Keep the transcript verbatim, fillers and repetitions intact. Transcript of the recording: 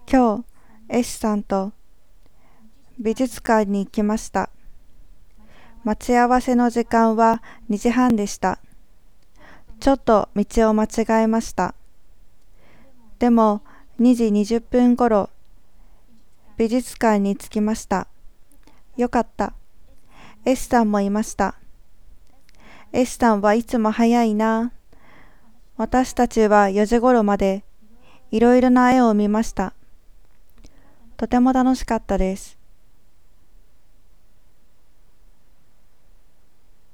今日、S さんと美術館に行きました。待ち合わせの時間はにじはんでした。ちょっと道を間違えました。でもにじにじゅっぷんごろ、美術館に着きました。よかった。S さんもいました。S さんはいつも早いな。私たちはよじごろまでいろいろな絵を見ました。とても楽しかったです。